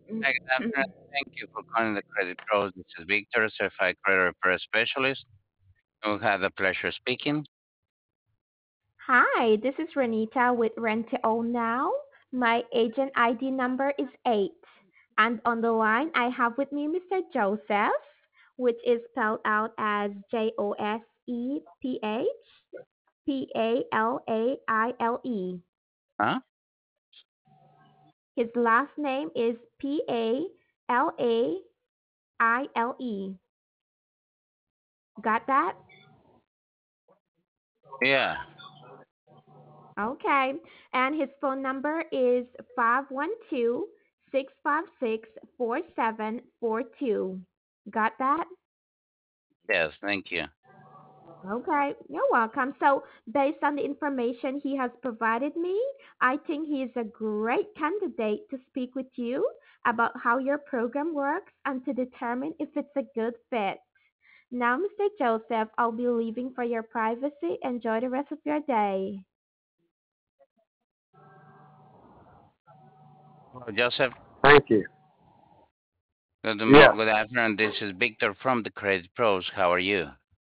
Hi, good afternoon. Thank you for calling the Credit Pros. This is Victor, certified credit repair specialist. Who had the pleasure speaking. Hi, this is Renita with Rent to Own Now. My agent ID number is 8. And on the line, I have with me Mr. Joseph, which is spelled out as Joseph Palaile. Huh? His last name is Palaile. Got that? Yeah. Okay. And his phone number is 512-656-4742. Got that? Yes, thank you. Okay, you're welcome. So, based on the information he has provided me, I think he is a great candidate to speak with you about how your program works and to determine if it's a good fit. Now, Mr. Joseph, I'll be leaving for your privacy. Enjoy the rest of your day. Hello, Joseph. Thank you. Yes, Good afternoon. This is Victor from the Credit Pros. How are you?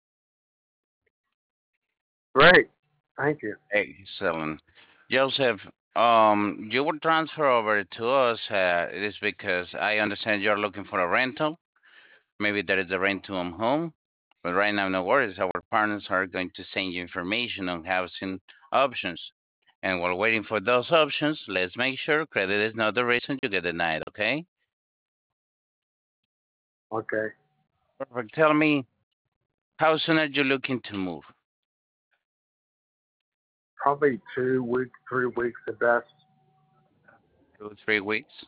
great. Thank you. Excellent. Joseph, you were transferred over to us. It is because I understand you're looking for a rental. Maybe there is a rent to home. But right now, no worries. Our partners are going to send you information on housing options. And while waiting for those options, let's make sure credit is not the reason you get denied, okay? Okay. Perfect. Tell me, how soon are you looking to move? Probably 2 weeks, 3 weeks at best. 2, 3 weeks?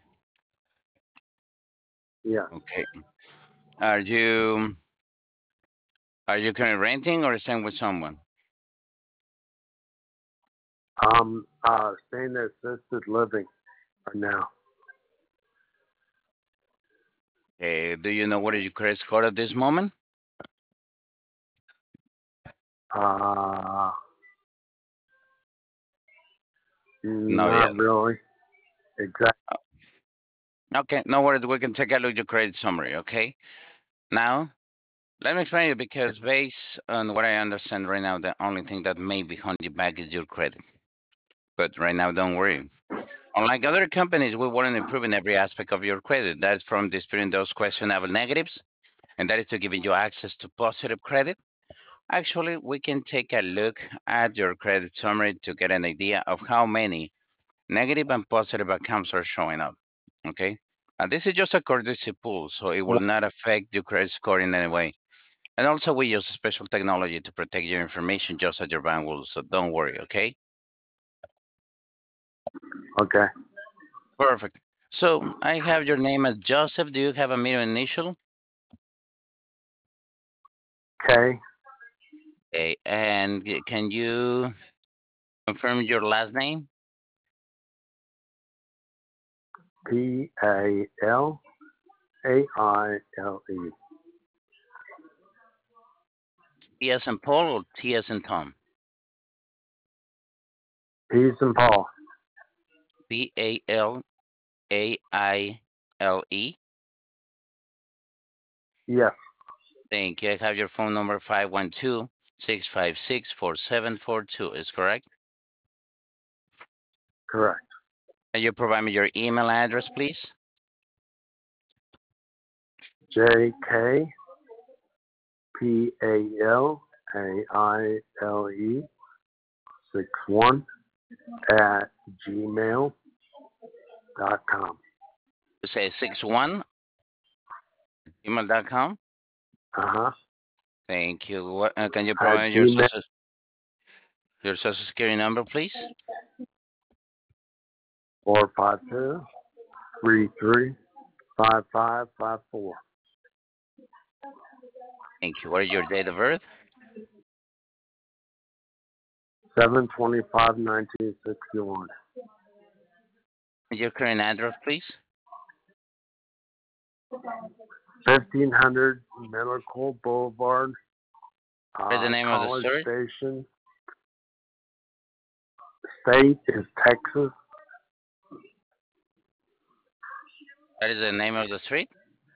Yeah. Okay. Are you are you currently renting or staying with someone? Staying in assisted living for now. Do you know what is your credit score at this moment? Uh, No, not yet. really. Exact. Okay, no worries. We can take a look at your credit summary, okay? Now, let me explain you because based on what I understand right now, the only thing that may be holding you back is your credit. But right now, don't worry. Unlike other companies, we want to improve in every aspect of your credit. That's from disputing those questionable negatives, and that is to giving you access to positive credit. Actually, we can take a look at your credit summary to get an idea of how many negative and positive accounts are showing up. Okay? And this is just a courtesy pool, so it will not affect your credit score in any way. And also, we use special technology to protect your information just as your bank will, so don't worry, okay? Okay. Perfect. So I have your name as Joseph. Do you have a middle initial? K Okay. And can you confirm your last name? Palaile. T as in Paul or T as in Tom? P and Paul. Palaile. Yes, Thank you. I have your phone number 512-656-4742. Is correct? correct. Can you provide me your email address, please? JKPALAILE 61 at gmail.com. You say 61 email.com. Uh-huh. Thank you. What, can you At provide gmail your social security number, please? 452 Thank you. What is your date of birth? 7/25/1961. Your current address, please? 1500 Medical Boulevard, What is the name of the College store? Station. State is Texas. That is the name of the street?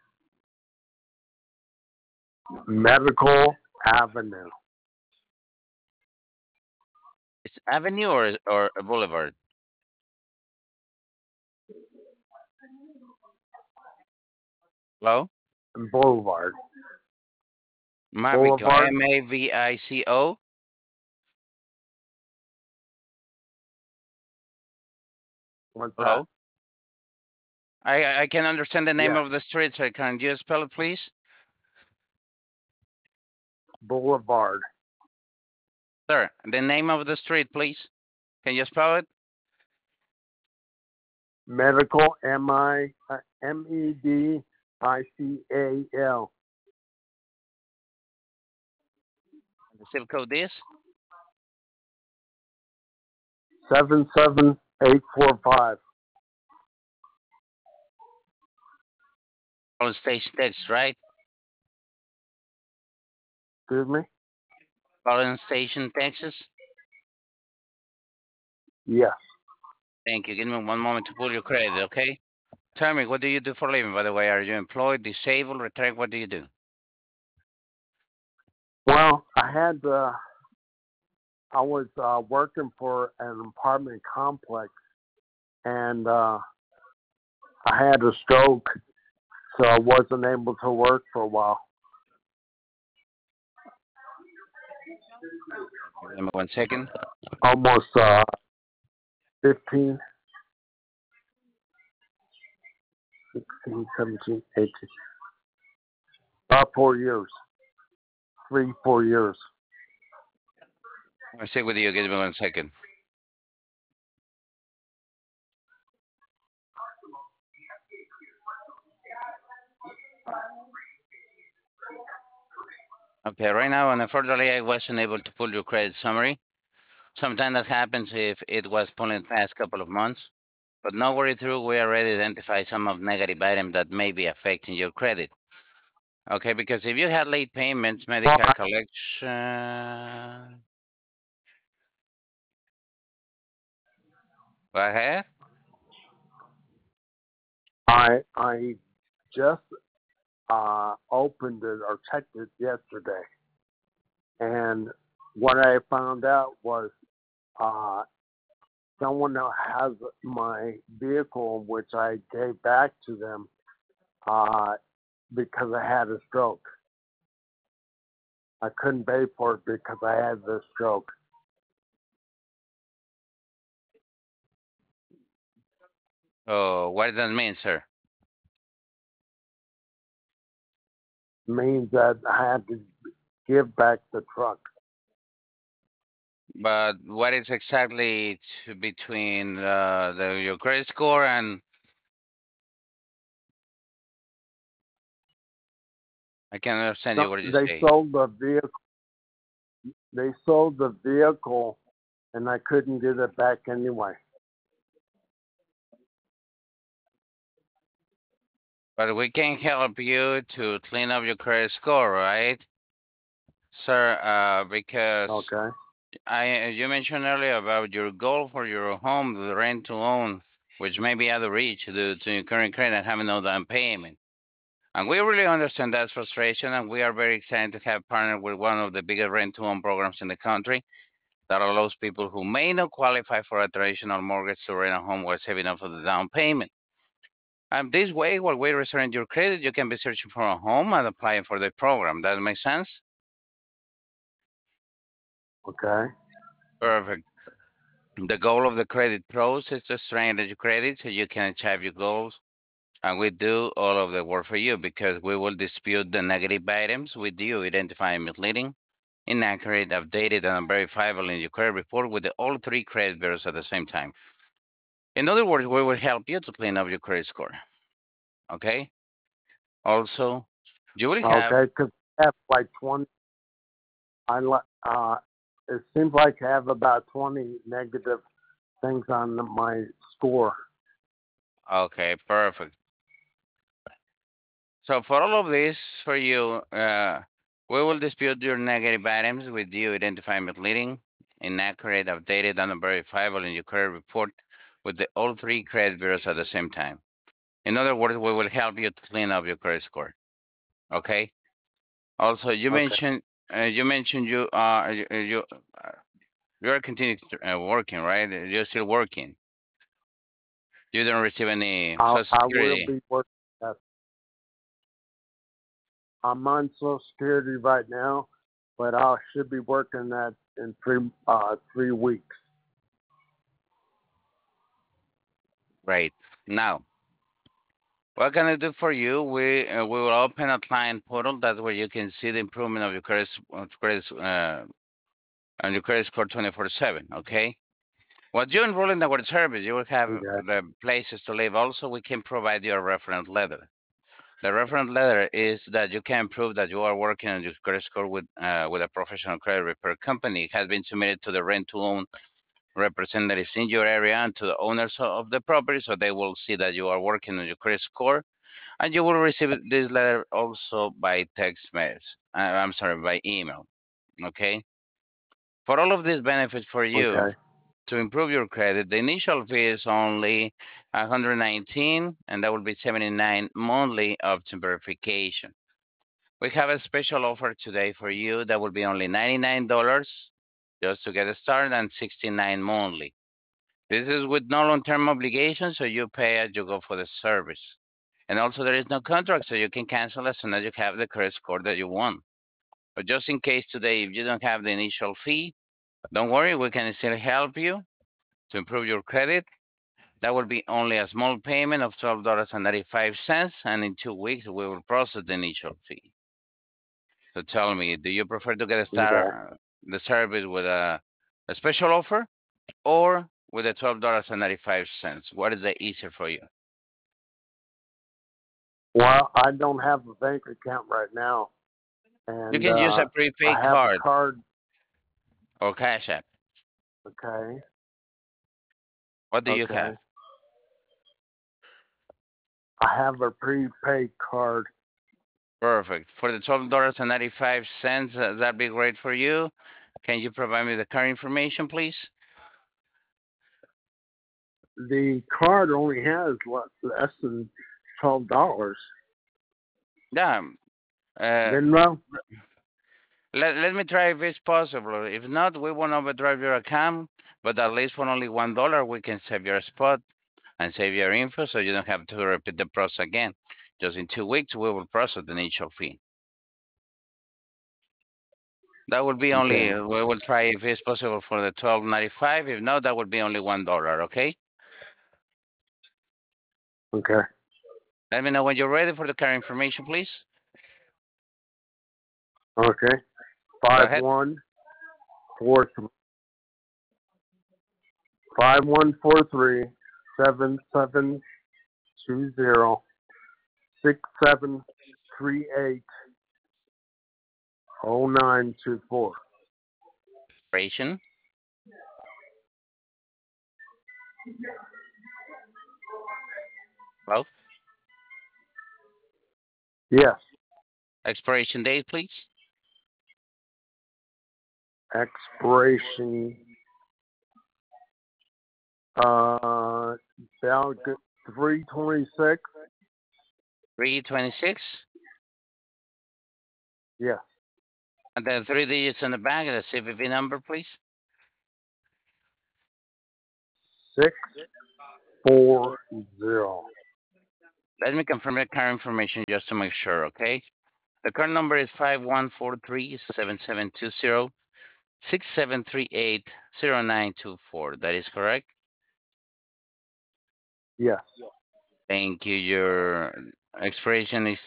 Medical Avenue. It's Avenue or a Boulevard? Hello? Boulevard. Mavico, Boulevard. Mavico. What's that? Hello? I can understand the name Yeah. of the street, so can you spell it, please? Boulevard. Sir, the name of the street, please. Can you spell it? Medical Medical. The zip code is 77845. on Station Texas, right? Excuse me? Collins Station, Texas. Yes. Thank you. Give me one moment to pull your credit, okay? Tell me, what do you do for a living, by the way? Are you employed, disabled, retired? What do you do? Well, I was working for an apartment complex, and I had a stroke, so I wasn't able to work for a while. Give me 1 second. Almost 15, 16, 17, 18. About 4 years. 3, 4 years. I'll stay with you. Give me 1 second. Okay, right now, unfortunately, I wasn't able to pull your credit summary. Sometimes that happens if it was pulled in the past couple of months. But no worry through, we already identified some of negative items that may be affecting your credit. Okay, because if you had late payments, Well, Medicare collection. Go ahead. I just opened it or checked it yesterday, and what I found out was uh, someone that has my vehicle, which I gave back to them uh, because I had a stroke. I couldn't pay for it because I had the stroke. Oh, what does that mean, sir? Means that I had to give back the truck. But what is exactly between your credit score and I can understand you So what you they say. sold the vehicle. They sold the vehicle, and I couldn't get it back anyway. But we can help you to clean up your credit score, right, sir? Because Okay. you mentioned earlier about your goal for your home, the rent to own, which may be out of reach due to your current credit and having no down payment. And we really understand that frustration, and we are very excited to have partnered with one of the biggest rent to own programs in the country that allows people who may not qualify for a traditional mortgage to rent a home while saving up for the down payment. And this way, while we restoring your credit, you can be searching for a home and applying for the program. That makes sense? Okay. Perfect. The goal of the credit pros is to strengthen your credit so you can achieve your goals. And we do all of the work for you because we will dispute the negative items with you, identifying misleading, inaccurate, updated, and unverifiable in your credit report with all three credit bureaus at the same time. In other words, we will help you to clean up your credit score. Okay? Also, you will have, Okay. Because I have like 20. Uh, it seems like I have about 20 negative things on my score. okay, perfect. So for all of this, for you, we will dispute your negative items with you, identifying misleading, inaccurate, updated, and unverifiable in your credit report with all three credit bureaus at the same time. In other words, we will help you to clean up your credit score. Okay. Also, Okay. you mentioned you are continuing working, right? You're still working. You don't receive any Social I will Security. be working. At, I'm on Social Security right now, but I should be working that in 3 weeks. Right. Now, what can I do for you? We will open a client portal. That's where you can see the improvement of your on your credit score 24/7. Okay. Once you enroll in our service, you will have Okay. the places to live. Also, we can provide you a reference letter. The reference letter is that you can prove that you are working on your credit score with a professional credit repair company. It has been submitted to the rent to own representatives in your area and to the owners of the property, so they will see that you are working on your credit score, and you will receive this letter also by text message. I'm sorry, by email. Okay. For all of these benefits for you, Okay. to improve your credit, the initial fee is only 119, and that will be 79 monthly up to verification. We have a special offer today for you that will be only $99 just to get started and 69 monthly. This is with no long-term obligation, so you pay as you go for the service. And also there is no contract, so you can cancel as soon as you have the credit score that you want. But just in case today, if you don't have the initial fee, don't worry, we can still help you to improve your credit. That will be only a small payment of $12.95, and in 2 weeks we will process the initial fee. So tell me, do you prefer to get Okay. started the service with a special offer or with the $12.95? What is the easier for you? Well, I don't have a bank account right now, You and can use a I prepaid have a card card. or Cash App. Okay. What do you Okay. have? I have a prepaid card. Perfect. For the $12.95, that'd be great for you. Can you provide me the card information, please? The card only has less than $12. Yeah. Uh, Venmo. let me try if it's possible. If not, we won't overdrive your account, but at least for only $1, we can save your spot and save your info so you don't have to repeat the process again. Just in 2 weeks, we will process the initial fee. That will be only, Okay. we will try if it's possible for the 12.95. If not, that would be only $1, okay? Okay. Let me know when you're ready for the card information, please. Okay. Go Five ahead. one four 5143-7720-6738-0924. Expiration. Well, Yes. expiration date, please. Expiration about 326. 326. Yes. And then 3 digits on the back, the CVV number, please. 640. Let me confirm the card information just to make sure, okay? The card number is 5143-7720-6738-0924. That is correct? Yes. Thank you. Your expiration is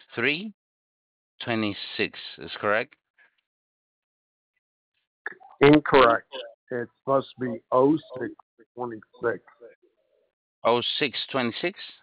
3/26, is correct? Incorrect. It's supposed to be 0626. 06/26?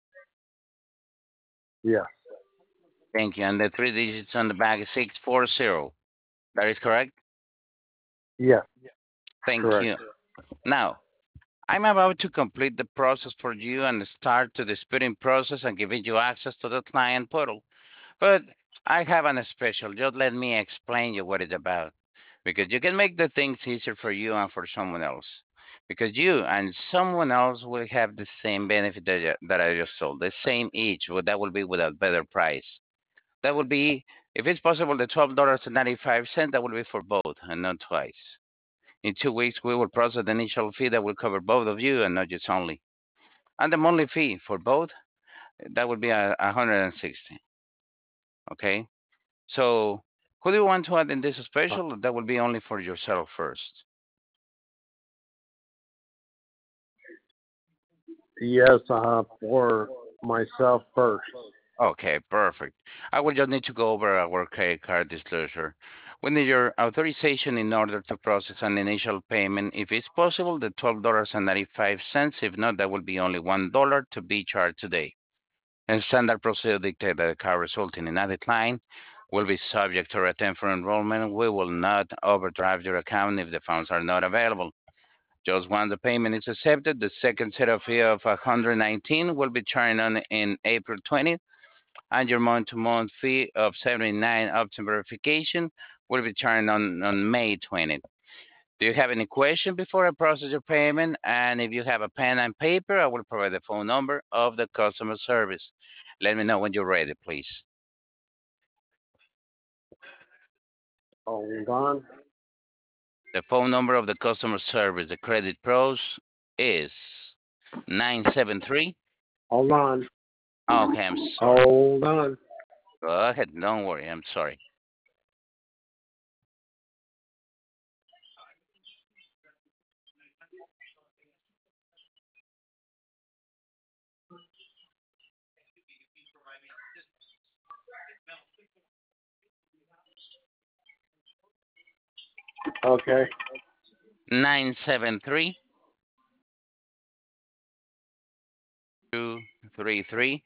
Yes. Thank you. And the 3 digits on the back is 640. That is correct? Yes. Thank Correct. you. Now, I'm about to complete the process for you and start to the disputing process and giving you access to the client portal. But I have an special. Just let me explain you what it's about, because you can make the things easier for you and for someone else. because you and someone else will have the same benefit that I just told, the same each, but that will be with a better price. That would be, if it's possible, the $12.95, that will be for both and not twice. In 2 weeks, we will process the initial fee that will cover both of you and not just only. And the monthly fee for both, that would be 160. Okay. So who do you want to add in this special? That will be only for yourself first. Yes, for myself first. Okay, perfect. I will just need to go over our credit card disclosure. We need your authorization in order to process an initial payment. If it's possible, the $12.95. If not, that will be only $1 to be charged today. And standard procedure dictates that the card resulting in a decline will be subject to return for enrollment. We will not overdraft your account if the funds are not available. Just once the payment is accepted, the second set of fee of 119 will be charged on in April 20th, and your month-to-month fee of 79 up to verification will be charged on May 20th. Do you have any question before I process your payment? And if you have a pen and paper, I will provide the phone number of the customer service. Let me know when you're ready, please. Hold on. The phone number of the customer service, the Credit Pros, is 973. Hold on. Okay, I'm sorry. Hold on. Go ahead. Don't worry. I'm sorry. Okay. 973 233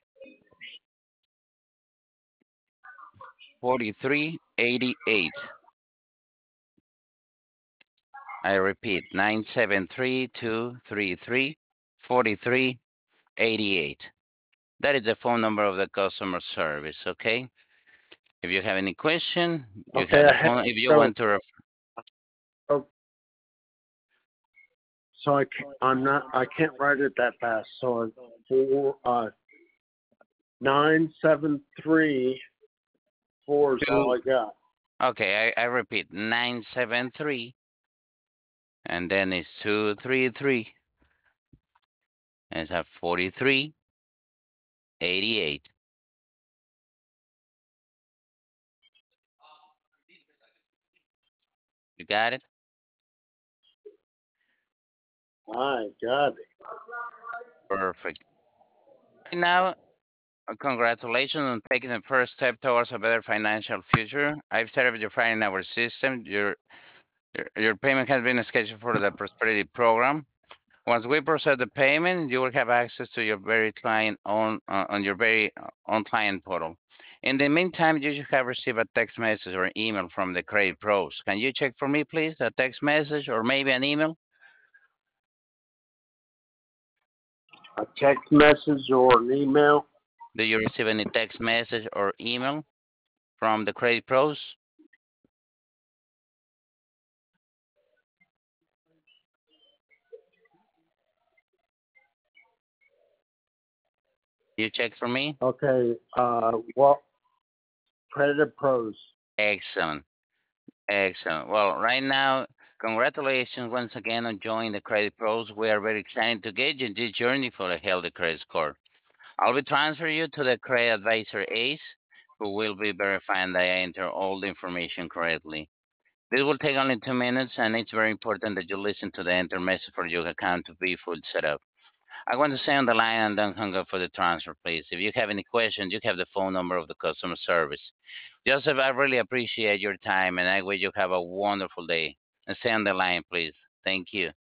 4388. I repeat, 973-233-4388. That is the phone number of the customer service, okay? If you have any question, you Okay. have the phone. If you So, want to, oh, so I'm not. I can't write it that fast. So it's 973 4 is all I got. okay, I repeat, 973, and then it's 233, and it's at 4388. You got it? I got it. Perfect. Right now, congratulations on taking the first step towards a better financial future. I've set up your file in our system. Your payment has been scheduled for the Prosperity Program. Once we process the payment, you will have access to your very client on your very own client portal. In the meantime, you should have received a text message or email from the Credit Pros. Can you check for me, please, a text message or maybe an email? A text message or an email. Do you receive any text message or email from the Credit Pros? You check for me? Okay. Well, Credit Pros. Excellent. Excellent. Well, right now, congratulations once again on joining the Credit Pros. We are very excited to get you in this journey for a healthy credit score. I'll be transferring you to the credit advisor Ace, who will be verifying that I enter all the information correctly. This will take only 2 minutes, and it's very important that you listen to the enter message for your account to be full set up. I want to stay on the line and don't hang up for the transfer, please. If you have any questions, you have the phone number of the customer service. Joseph, I really appreciate your time, and I wish you have a wonderful day. And stay on the line, please. Thank you.